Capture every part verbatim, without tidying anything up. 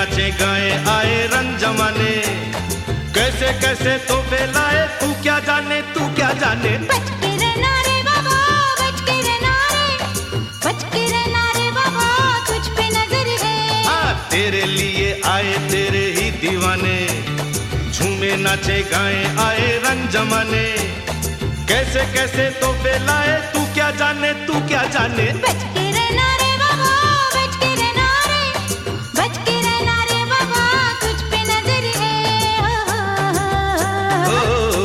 नाचे गाए आए रंग जमाने, कैसे कैसे तोहफे लाए तू क्या जाने, तू क्या जाने। बच के रहना रे बाबा, बच के रहना रे, बच के रहना रे बाबा, तुझ पे नजर है। हाँ तेरे लिए आए तेरे ही दीवाने, झूमे नाचे गाए आए रंग जमाने, कैसे कैसे तोहफे लाए तू क्या जाने, तू क्या जाने। बच के रहना रे बाबा, बच के रहना रे, बच के रहना रे बाबा, तुझ पे नजर है। ओ, ओ, ओ,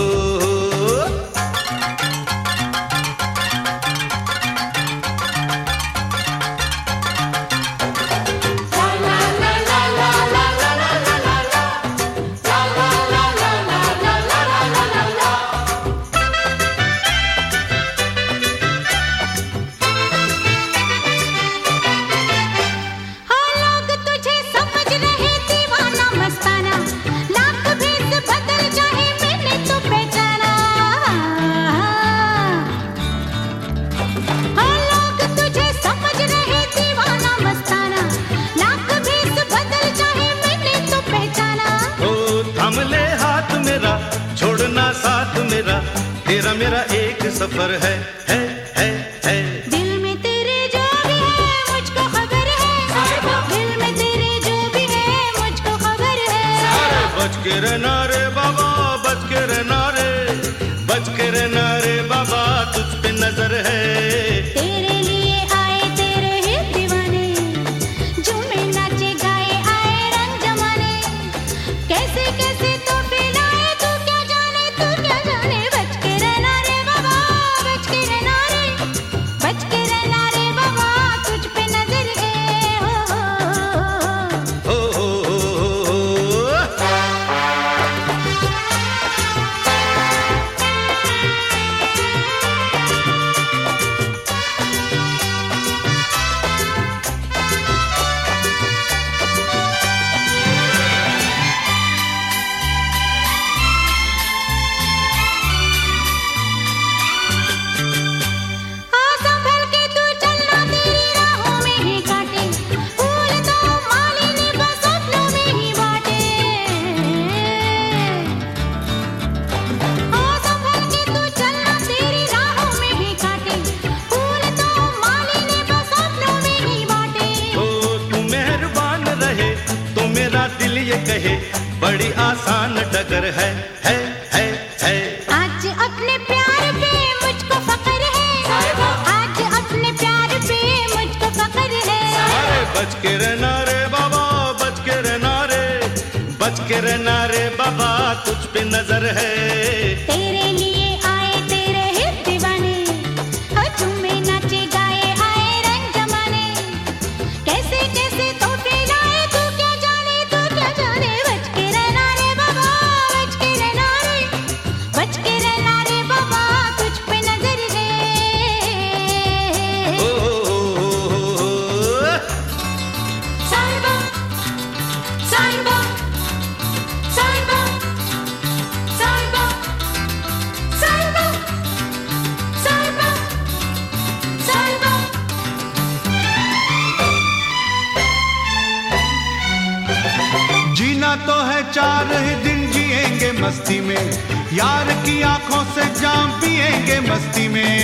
छोड़ना साथ मेरा, तेरा मेरा एक सफर है, है, है, है। दिल में तेरे जो भी है मुझको खबर है, दिल में तेरे जो भी है मुझको खबर है। अरे बच के रहना रे बाबा, बच के रहना रे, बच के रहना रे बाबा, तुझ पे नजर है। तेरे लिए आए तेरे ही दीवाने, झूमे नाचे गाए आए रंग जमाने, कैसे कैसे तोहफे लाए तू क्या जाने, तू क्या जाने। बच के रहना रे बाबा, बच के रहना रे, बच के रहना रे बाबा, तुझ पे नजर है। ओ, ओ, ओ, ओ, ओ। दिल ये कहे बड़ी आसान डगर है, है, है, है। आज अपने प्यार पे मुझको फक्र है, आज अपने प्यार पे मुझको फक्र है। अरे बच के रहना रे बाबा, बच के रहना रे, बच के रहना रे बाबा, तुझ पे नजर है। तेरे लिए आए तेरे ही दीवाने, झूमे नाचे गाए आए रंग जमाने, कैसे कैसे तोहफे लाए तू क्या जाने, तू क्या जाने। बच के रहना रे बाबा, बच के रहना रे, बच के रहना रे बाबा, तुझ पे नजर है। ओ, ओ, ओ, ओ, ओ। साहिबा, साहिबा, साहिबा, साहिबा, साहिबा, साहिबा, साहिबा। जीना तो है चार ही दिन जिएंगे मस्ती में, यार की आंखों से जाम पिएंगे मस्ती में।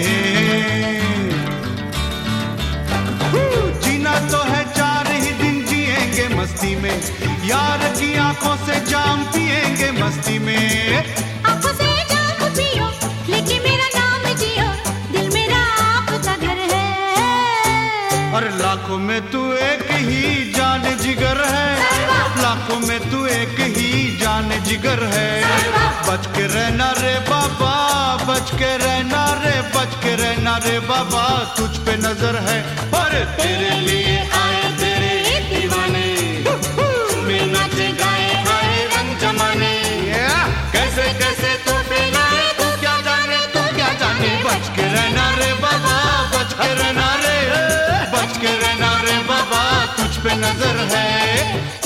जीना तो है चार ही दिन जिएंगे मस्ती में, यार की आंखों से जाम पिएंगे मस्ती में। आंखों से जाम पियो लेके मेरा नाम जियो, दिल मेरा आपका घर है। और लाखों में तू एक ही जान जिगर है, लाखों में तू एक ही जान जिगर है। बच के रहना रे बाबा, बच के रहना रे, बच के रहना रे बाबा, तुझ पे नजर है। पर तेरे लिए आए तेरे ही दीवाने, झूमे नाचे गाए आए रंग जमाने, कैसे कैसे तोहफे लाए तू क्या जाने, तू क्या जाने। बच के रहना रे बाबा, बच के रहना रे, बच के रहना रे बाबा, तुझ पे नजर है।